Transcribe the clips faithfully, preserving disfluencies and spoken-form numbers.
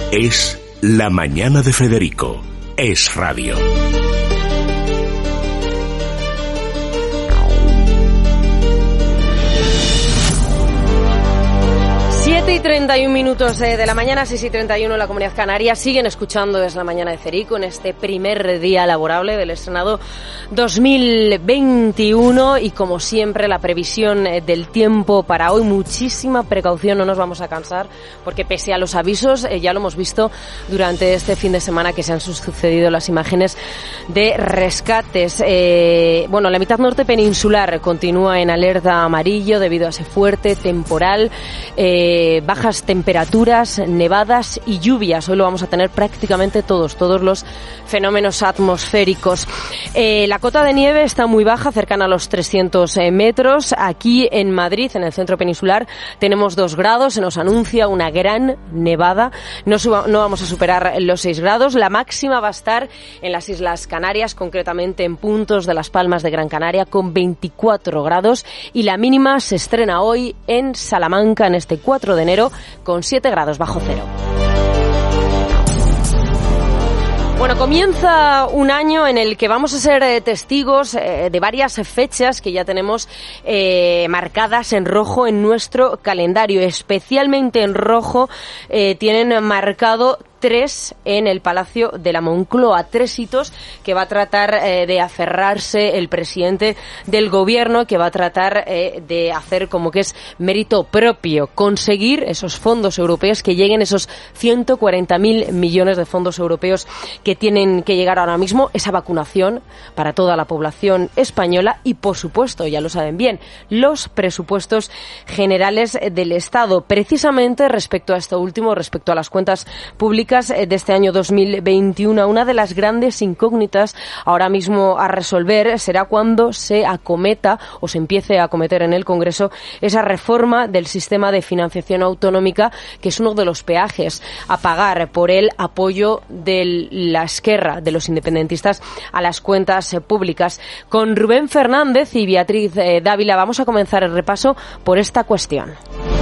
Es La Mañana de Federico. Es radio. siete y treinta y un minutos de la mañana, seis y treinta y uno en la Comunidad Canaria. Siguen escuchando Es la Mañana de Federico en este primer día laborable del estrenado dos mil veintiuno, y como siempre la previsión del tiempo para hoy, muchísima precaución, no nos vamos a cansar, porque pese a los avisos, eh, ya lo hemos visto durante este fin de semana que se han sucedido las imágenes de rescates. Eh, bueno, la mitad norte peninsular continúa en alerta amarillo debido a ese fuerte temporal, eh, bajas temperaturas, nevadas y lluvias. Hoy lo vamos a tener prácticamente todos, todos los fenómenos atmosféricos. Eh, la cota de nieve está muy baja, cercana a los trescientos eh, metros. Aquí en Madrid, en el centro peninsular, tenemos dos grados. Se nos anuncia una gran nevada. No, suba, no vamos a superar los seis grados. La máxima va a estar en las Islas Canarias, concretamente en puntos de Las Palmas de Gran Canaria, con veinticuatro grados. Y la mínima se estrena hoy en Salamanca, en este cuatro de enero, con siete grados bajo cero. Bueno, comienza un año en el que vamos a ser eh, testigos eh, de varias fechas que ya tenemos eh, marcadas en rojo en nuestro calendario. Especialmente en rojo eh, tienen marcado tres en el Palacio de la Moncloa, tres hitos que va a tratar eh, de aferrarse el presidente del gobierno, que va a tratar eh, de hacer como que es mérito propio, conseguir esos fondos europeos, que lleguen esos ciento cuarenta mil millones de fondos europeos que tienen que llegar ahora mismo, esa vacunación para toda la población española y, por supuesto, ya lo saben bien, los presupuestos generales del Estado. Precisamente respecto a esto último, respecto a las cuentas públicas de este año dos mil veintiuno, una de las grandes incógnitas ahora mismo a resolver será cuando se acometa o se empiece a acometer en el Congreso esa reforma del sistema de financiación autonómica, que es uno de los peajes a pagar por el apoyo de la Esquerra, de los independentistas, a las cuentas públicas. Con Rubén Fernández y Beatriz eh, Dávila vamos a comenzar el repaso por esta cuestión.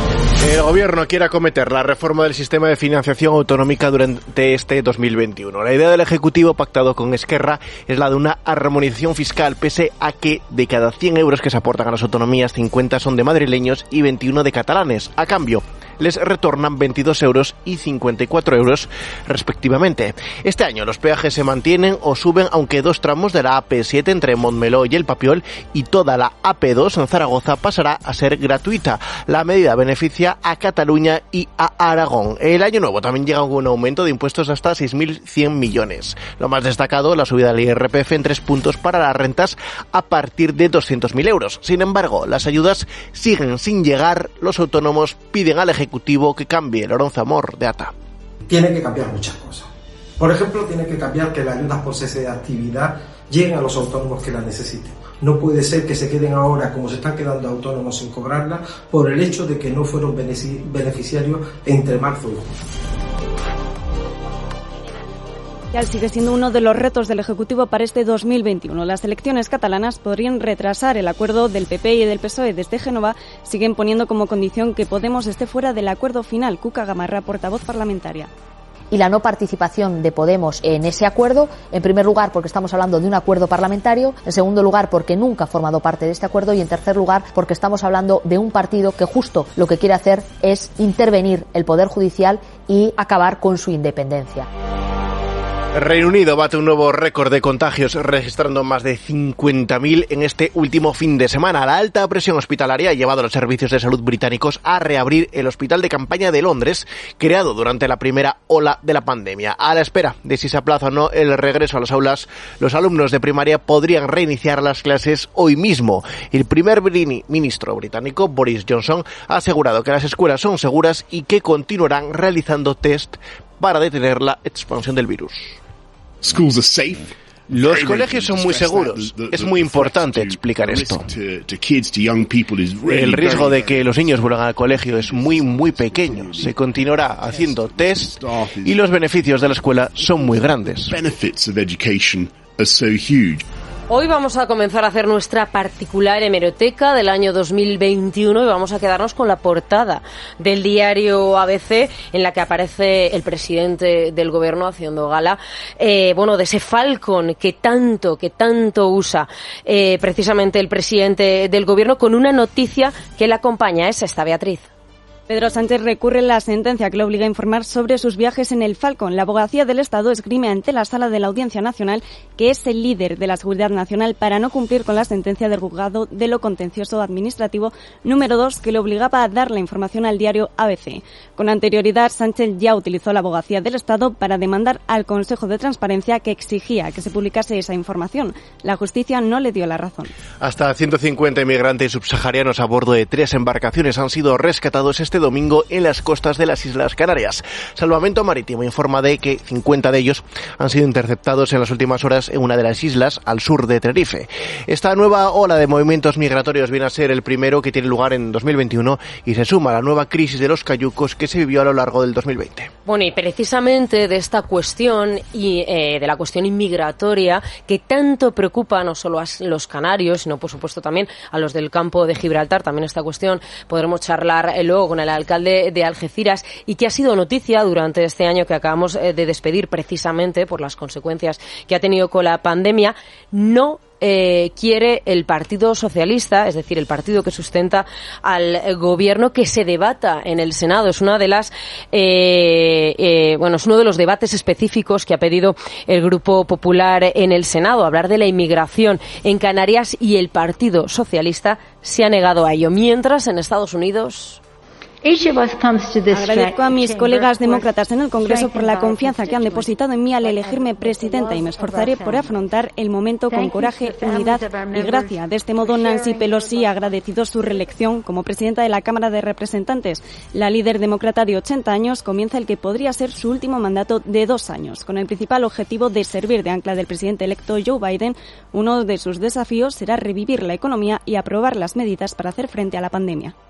El Gobierno quiere acometer la reforma del sistema de financiación autonómica durante este dos mil veintiuno. La idea del Ejecutivo, pactado con Esquerra, es la de una armonización fiscal, pese a que de cada cien euros que se aportan a las autonomías, cincuenta son de madrileños y veintiuno de catalanes. A cambio, les retornan veintidós euros y cincuenta y cuatro euros respectivamente. Este año los peajes se mantienen o suben, aunque dos tramos de la A P siete entre Montmeló y El Papiol y toda la A P dos en Zaragoza pasará a ser gratuita. La medida beneficia a Cataluña y a Aragón. El año nuevo también llega con un aumento de impuestos hasta seis mil cien millones. Lo más destacado, la subida del I R P F en tres puntos para las rentas a partir de doscientos mil euros. Sin embargo, las ayudas siguen sin llegar. Los autónomos piden al Ejecutivo que cambie. Lorenzo Amor, de A T A. Tiene que cambiar muchas cosas. Por ejemplo, tiene que cambiar que las ayudas por cese de actividad lleguen a los autónomos que las necesiten. No puede ser que se queden ahora, como se están quedando autónomos, sin cobrarla por el hecho de que no fueron beneficiarios entre marzo y junio. Sigue siendo uno de los retos del Ejecutivo para este dos mil veintiuno. Las elecciones catalanas podrían retrasar el acuerdo del P P y del P S O E. Desde Génova siguen poniendo como condición que Podemos esté fuera del acuerdo final. Cuca Gamarra, portavoz parlamentaria. Y la no participación de Podemos en ese acuerdo, en primer lugar porque estamos hablando de un acuerdo parlamentario, en segundo lugar porque nunca ha formado parte de este acuerdo y en tercer lugar porque estamos hablando de un partido que justo lo que quiere hacer es intervenir el Poder Judicial y acabar con su independencia. Reino Unido bate un nuevo récord de contagios, registrando más de cincuenta mil en este último fin de semana. La alta presión hospitalaria ha llevado a los servicios de salud británicos a reabrir el hospital de campaña de Londres, creado durante la primera ola de la pandemia. A la espera de si se aplaza o no el regreso a las aulas, los alumnos de primaria podrían reiniciar las clases hoy mismo. El primer ministro británico, Boris Johnson, ha asegurado que las escuelas son seguras y que continuarán realizando test para detener la expansión del virus. Los colegios son muy seguros. Es muy importante explicar esto. El riesgo de que los niños vuelvan al colegio es muy, muy pequeño. Se continuará haciendo test y los beneficios de la escuela son muy grandes. Hoy vamos a comenzar a hacer nuestra particular hemeroteca del año dos mil veintiuno y vamos a quedarnos con la portada del diario A B C, en la que aparece el presidente del gobierno haciendo gala, eh, bueno, de ese Falcon que tanto, que tanto usa eh, precisamente el presidente del gobierno, con una noticia que le acompaña. Es esta, Beatriz. Pedro Sánchez recurre la sentencia que le obliga a informar sobre sus viajes en el Falcon. La Abogacía del Estado esgrime ante la Sala de la Audiencia Nacional que es el líder de la Seguridad Nacional para no cumplir con la sentencia del Juzgado de lo Contencioso Administrativo número dos, que le obligaba a dar la información al diario A B C. Con anterioridad, Sánchez ya utilizó la Abogacía del Estado para demandar al Consejo de Transparencia, que exigía que se publicase esa información. La justicia no le dio la razón. Hasta ciento cincuenta inmigrantes subsaharianos a bordo de tres embarcaciones han sido rescatados este domingo en las costas de las Islas Canarias. Salvamento Marítimo informa de que cincuenta de ellos han sido interceptados en las últimas horas en una de las islas al sur de Tenerife. Esta nueva ola de movimientos migratorios viene a ser el primero que tiene lugar en dos mil veintiuno y se suma a la nueva crisis de los cayucos que se vivió a lo largo del dos mil veinte. Bueno, y precisamente de esta cuestión y eh, de la cuestión inmigratoria que tanto preocupa no solo a los canarios, sino por supuesto también a los del campo de Gibraltar, también esta cuestión podremos charlar eh, luego con el alcalde de Algeciras, y que ha sido noticia durante este año que acabamos eh, de despedir, precisamente por las consecuencias que ha tenido con la pandemia. No Eh, quiere el Partido Socialista, es decir, el partido que sustenta al gobierno, que se debata en el Senado. Es una de las, eh, eh, bueno, es uno de los debates específicos que ha pedido el Grupo Popular en el Senado, hablar de la inmigración en Canarias, y el Partido Socialista se ha negado a ello. Mientras, en Estados Unidos... Agradezco a mis colegas demócratas en el Congreso por la confianza que han depositado en mí al elegirme presidenta, y me esforzaré por afrontar el momento con coraje, unidad y gracia. De este modo, Nancy Pelosi ha agradecido su reelección como presidenta de la Cámara de Representantes. La líder demócrata de ochenta años comienza el que podría ser su último mandato de dos años, con el principal objetivo de servir de ancla del presidente electo Joe Biden. Uno de sus desafíos será revivir la economía y aprobar las medidas para hacer frente a la pandemia.